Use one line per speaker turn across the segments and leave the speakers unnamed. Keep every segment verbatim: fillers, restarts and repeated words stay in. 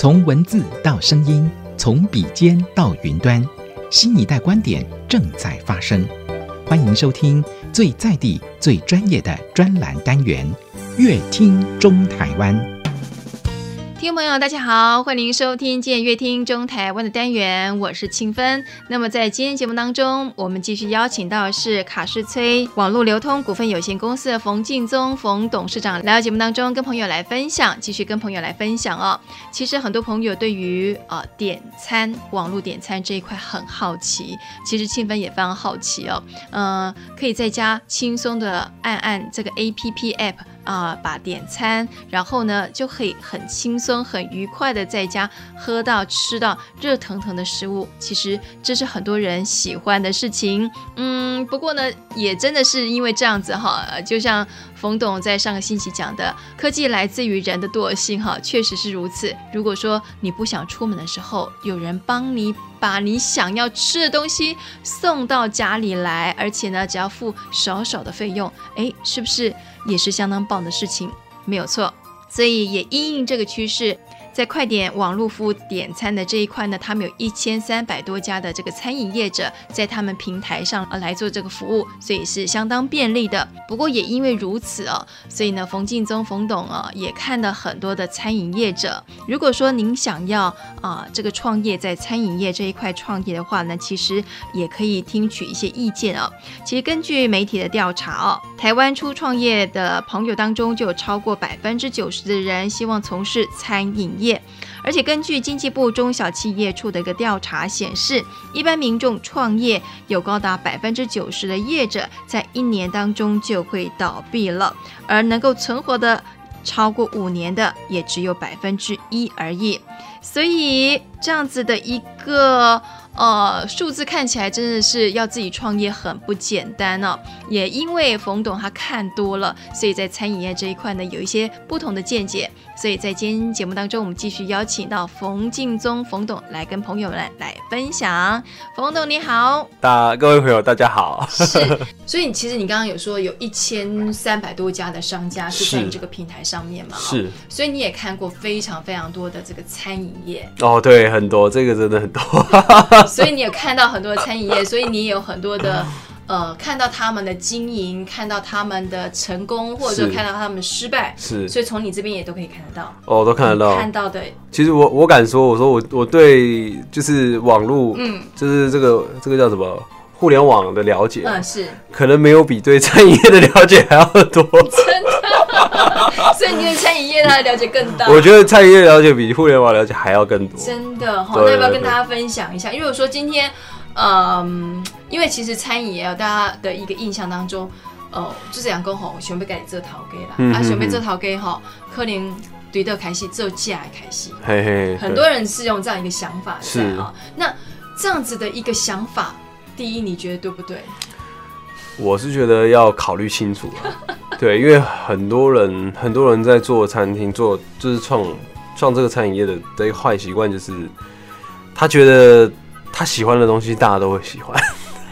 从文字到声音，从笔尖到云端，新一代观点正在发生。欢迎收听最在地、最专业的专栏单元《乐听中台湾》。
听众朋友大家好，欢迎收听今天乐听中台湾的单元，我是清芬。那么在今天节目当中，我们继续邀请到的是卡士崔网络流通股份有限公司的冯敬宗冯董事长来到节目当中跟朋友来分享，继续跟朋友来分享哦。其实很多朋友对于呃点餐网络点餐这一块很好奇，其实清芬也非常好奇哦。呃，可以在家轻松的按按这个 A P P App。啊、呃，把点餐，然后呢，就可以很轻松、很愉快的在家喝到、吃到热腾腾的食物。其实这是很多人喜欢的事情。嗯，不过呢，也真的是因为这样子哈，就像冯董在上个星期讲的，科技来自于人的惰性哈，确实是如此。如果说你不想出门的时候，有人帮你把你想要吃的东西送到家里来，而且呢，只要付少少的费用，哎，是不是也是相当棒的事情？没有错。所以也因应这个趋势，在快点网络服务点餐的这一块呢，他们有一千三百多家的这个餐饮业者在他们平台上来做这个服务，所以是相当便利的。不过也因为如此哦，所以呢，冯敬宗冯董啊也看了很多的餐饮业者。如果说您想要啊、呃、这个创业在餐饮业这一块创业的话呢，其实也可以听取一些意见哦。其实根据媒体的调查哦，台湾初创业的朋友当中就有超过百分之九十的人希望从事餐饮业。而且根据经济部中小企业处的一个调查显示，一般民众创业有高达百分之九十的业者在一年当中就会倒闭了，而能够存活的超过五年的也只有百分之一而已。所以这样子的一个呃，数字看起来真的是要自己创业很不简单哦。也因为冯董他看多了，所以在餐饮业这一块呢有一些不同的见解。所以在今天节目当中，我们继续邀请到冯敬宗冯董来跟朋友们 来, 来分享。冯董你好。
大各位朋友大家好。
是，所以其实你刚刚有说有一千三百多家的商家是在你这个平台上面嘛？是，所以你也看过非常非常多的这个餐饮业。
哦，对，很多，这个真的很多。
所以你有看到很多的餐饮业，所以你也有很多的呃，看到他们的经营，看到他们的成功，或者说看到他们的失败，是，所以从你这边也都可以看得到。
哦，都看得到。
看到的。
其实我我敢说，我说我我对就是网络，嗯，就是这个这个叫什么互联网的了解，嗯，是，可能没有比对餐饮业的了解还要多。
真的。所以你对餐饮业它的了解更大。
我觉得餐饮业了解比互联网了解还要更多。
真的，好，那要不要跟大家分享一下？因为我说今天。嗯，因为其实餐饮业大家的一个印象当中，呃，就是讲讲吼，想要给你做头家啦，嗯、啊，想要做头家吼，可能对到开始做价的开始，嘿嘿，很多人是用这样一个想法在啊。那这样子的一个想法，第一，你觉得对不对？
我是觉得要考虑清楚啊，对，因为很多人很多人在做餐厅，做就是创创这个餐饮业的的一个坏习惯，就是他觉得。他喜欢的东西，大家都会喜欢。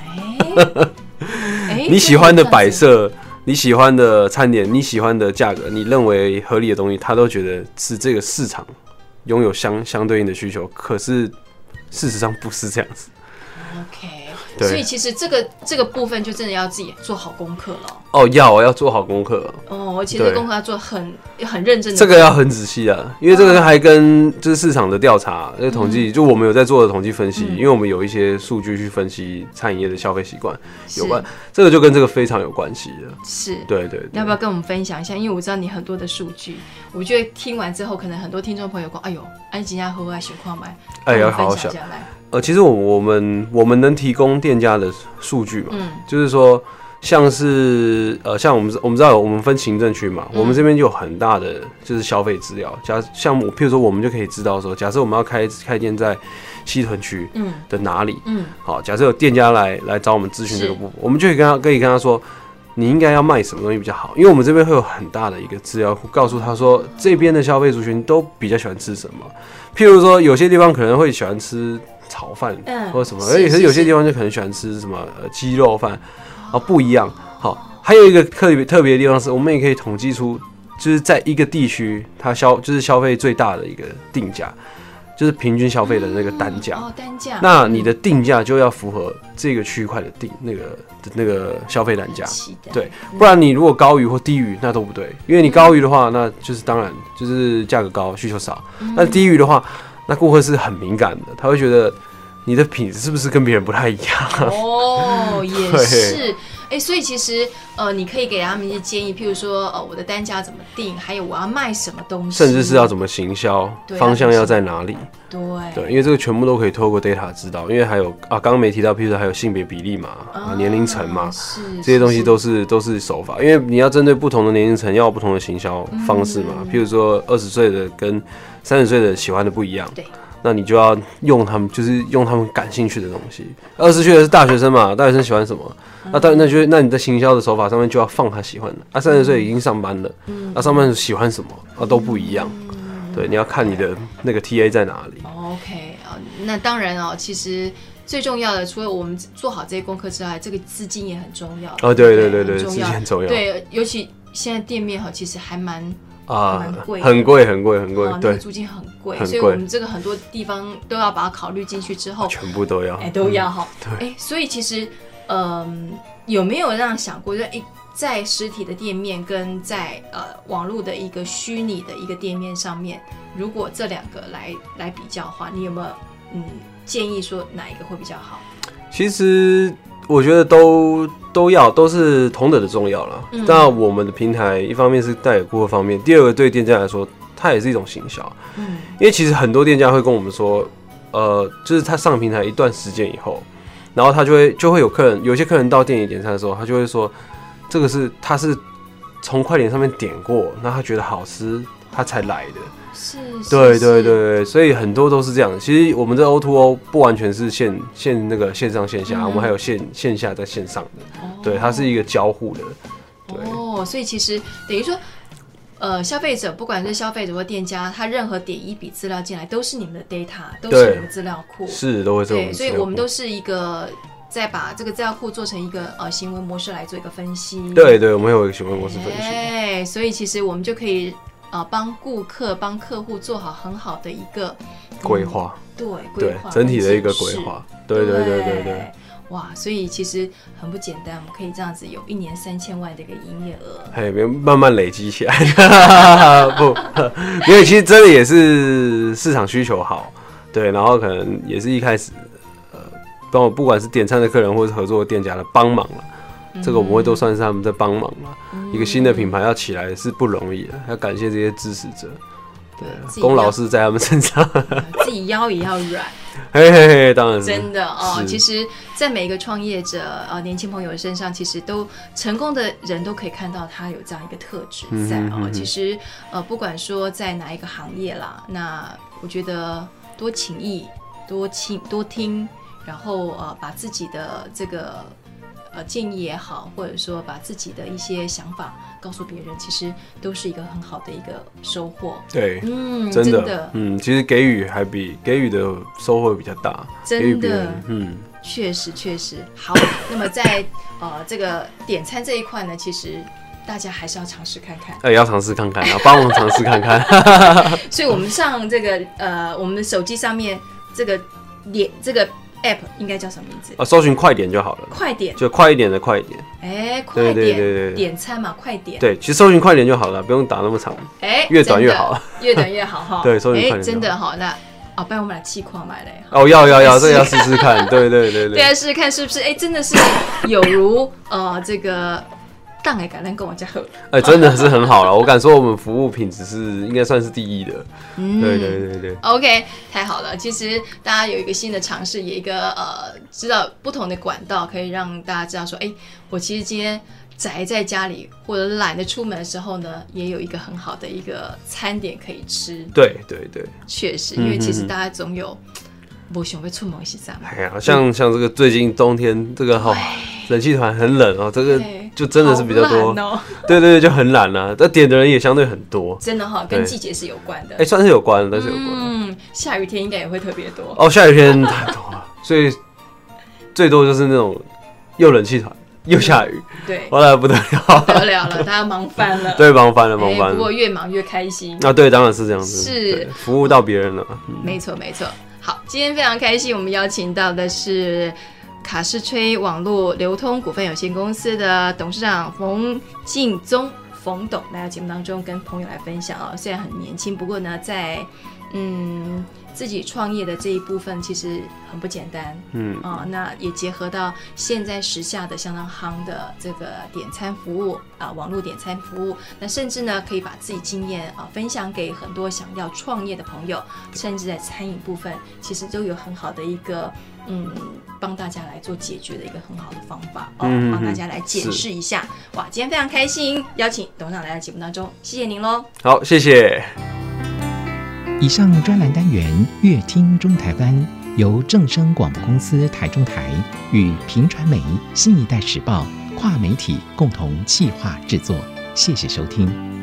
欸、你喜欢的摆设，你喜欢的餐点，你喜欢的价格，你认为合理的东西，他都觉得是这个市场拥有相相对应的需求。可是事实上不是这样子。
OK， 所以其实这个这个部分就真的要自己做好功课了。
哦，要要做好功课。
哦，而且这个功课要做很很认真的。
这个要很仔细啊，因为这个还跟就是市场的调查、这个统计，嗯、就我们有在做的统计分析，嗯、因为我们有一些数据去分析餐饮业的消费习惯有关，这个就跟这个非常有关系了。
是，
对 对, 对。
要不要跟我们分享一下？因为我知道你很多的数据，我觉得听完之后，可能很多听众朋友说：“哎呦，安吉家喝喝情况买，
哎，要好好想。”呃，其实我我们我们能提供店家的数据嘛，嗯、就是说，像是呃，像我们我们知道我们分行政区嘛，嗯、我们这边就有很大的就是消费资料。假像我，譬如说，我们就可以知道说，假设我们要开开店在西屯区的哪里，嗯，好，假设有店家来来找我们咨询这个部分，我们就可以跟他可以跟他说，你应该要卖什么东西比较好，因为我们这边会有很大的一个资料库，告诉他说这边的消费族群都比较喜欢吃什么。譬如说，有些地方可能会喜欢吃炒饭或者什么，而且有些地方就可能喜欢吃什么呃鸡肉饭，啊不一样。好，还有一个特别特别的地方是，我们也可以统计出就是在一个地区，它消就是消费最大的一个定价，就是平均消费的那个单价。
嗯、哦，单价。
那你的定价就要符合这个区块的定那个的那个消费单价，对，不然你如果高于或低于那都不对，因为你高于的话，那就是当然就是价格高，需求少；那低于的话，那顾客是很敏感的，他会觉得你的品质是不是跟别人不太一样？
哦，也是。哎、欸，所以其实呃，你可以给他们一些建议，譬如说呃，我的单价怎么定，还有我要卖什么东西，
甚至是要怎么行销，方向要在哪里。
对
对，因为这个全部都可以透过 data 知道，因为还有啊，刚刚没提到，譬如说还有性别比例嘛，啊，年龄层嘛，这些东西都是都是手法，因为你要针对不同的年龄层，要有不同的行销方式嘛。嗯、譬如说二十岁的跟三十岁的喜欢的不一样，对。那你就要用他们，就是用他们感兴趣的东西。二十岁的是大学生嘛，大学生喜欢什么？那当然，那就那你在行销的手法上面就要放他喜欢的。啊，三十岁已经上班了，嗯，啊，上班喜欢什么？啊，都不一样。嗯、对，你要看你的那个 T A 在哪里。
OK 啊，那当然哦，其实最重要的，除了我们做好这些功课之外，这个资金也很重要。
哦，对对对对，资金很重要。
对，尤其现在店面哈，其实还蛮。
啊，很贵，很贵，很贵，对，
那个租金很贵，所以我们这个很多地方都要把它考虑进去之后，
全部都要，
哎、欸，都要哈，
嗯、
对，哎、欸，所以其实，嗯、呃，有没有让想过，就哎、欸，在实体的店面跟在呃网络的一个虚拟的一个店面上面，如果这两个来来比较的话，你有没有嗯建议说哪一个会比较好？
其实。我觉得都都要都是同等的重要啦。嗯、那我们的平台一方面是带给顾客方面，第二个对店家来说，它也是一种行销。嗯，因为其实很多店家会跟我们说，呃，就是他上平台一段时间以后，然后他就会就会有客人，有些客人到店里点餐的时候，他就会说，这个是他是从快点上面点过，那他觉得好吃，他才来的。
是，
对对对对，所以很多都是这样。其实我们这 O to O 不完全是线线那个线上线下，嗯、我们还有线线下在线上的，哦、对，它是一个交互的。对
哦，所以其实等于说，呃，消费者不管是消费者或店家，他任何点一笔资料进来，都是你们的 data， 都是你们资料库，
是都会这种。
对，所以我们都是一个。再把这个资料库做成一个呃行为模式来做一个分析。
对对，我们有一个行为模式分析。
哎，所以其实我们就可以呃帮顾客、帮客户做好很好的一个
规划。
对，规划
整体的一个规划。对对对对对。
哇，所以其实很不简单，我们可以这样子有一年三千万的一个营业额，
嘿，慢慢累积起来。不，因为其实真的也是市场需求好，对，然后可能也是一开始。帮我不管是点餐的客人或是合作的店家的帮忙了，嗯、这个我们会都算是他们在帮忙了。嗯、一个新的品牌要起来是不容易的，要感谢这些支持者，对，功劳是在他们身上。
自己腰也要软，
嘿嘿嘿，当然是
真的哦。其实，在每一个创业者呃年轻朋友身上，其实都成功的人都可以看到他有这样一个特质在哦。嗯、其实呃，不管说在哪一个行业啦，那我觉得多情谊，多听，多听。然后呃，把自己的这个呃建议也好，或者说把自己的一些想法告诉别人，其实都是一个很好的一个收获。
对，嗯，真的，真的嗯，其实给予还比给予的收获比较大，
真的，嗯，确实确实好。那么在呃这个点餐这一块呢，其实大家还是要尝试看看，
哎、欸，要尝试看看，然后帮我们尝试看看。
所以我们上这个呃，我们的手机上面这个点这个。App 应该叫什么名字？
啊，搜寻快点就好了。
快点，
就快一点的快点。
哎、欸，快点，对对对对，点餐嘛，快点。
对，其实搜寻快点就好了，不用打那么长。哎、欸，越短越好，
越短越好哈。
对，搜寻快点、
欸。真的哈，那哦，不然我们来气矿买嘞。
哦，要要要，这个要试试看。对对对对。
对啊，试试看是不是？哎、欸，真的是有如呃这个。当然敢跟我家喝，
哎、欸，真的是很好了。我敢说，我们服务品质是应该算是第一的。嗯，对对对对。
OK， 太好了。其实大家有一个新的尝试，有一个呃，知道不同的管道，可以让大家知道说，哎、欸，我其实今天宅在家里或者懒得出门的时候呢，也有一个很好的一个餐点可以吃。
对对对，
确实，因为其实大家总有。不想被出门是这样。
哎呀，像像这个最近冬天这个哈、哦，冷气团很冷哦，这个就真的是比较多。哦、对对对，就很懒啦、啊。但点的人也相对很多。
真的哈、哦，跟季节是有关的。
哎、欸，算是有关，但是有关。
嗯，下雨天应该也会特别多。
哦，下雨天太多了，所以最多就是那种又冷气团又下雨，
对，
后来不得了，
不得了了，大家忙翻了，
对，忙翻了，忙翻了。
不过越忙越开心
啊，对，当然是这样子，
是
服务到别人了，
嗯、没错没错。好，今天非常开心，我们邀请到的是卡士吹网络流通股份有限公司的董事长冯敬宗冯董来到节目当中，跟朋友来分享哦。虽然很年轻，不过呢，在嗯自己创业的这一部分其实很不简单，嗯啊、呃，那也结合到现在时下的相当夯的这个点餐服务啊、呃，网络点餐服务，那甚至呢可以把自己经验啊、呃、分享给很多想要创业的朋友，甚至在餐饮部分，其实都有很好的一个嗯帮大家来做解决的一个很好的方法哦，嗯、帮大家来检视一下。哇，今天非常开心，邀请董事长来到节目当中，谢谢您喽。
好，谢谢。
以上专栏单元《乐听中台湾》由正声广播公司台中台与屏传媒新一代时报跨媒体共同企划制作，谢谢收听。